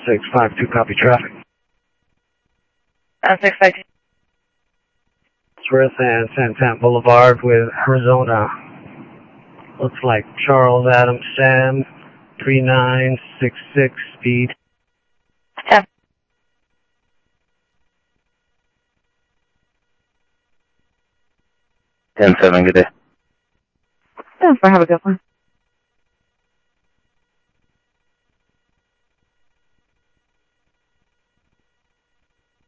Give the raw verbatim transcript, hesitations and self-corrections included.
six five two, copy traffic. Uh, six five two. Sworth and Santan Boulevard with Arizona. Looks like Charles Adam Sam, three nine six six speed. Yeah. ten seven, good day. ten four, have a good one.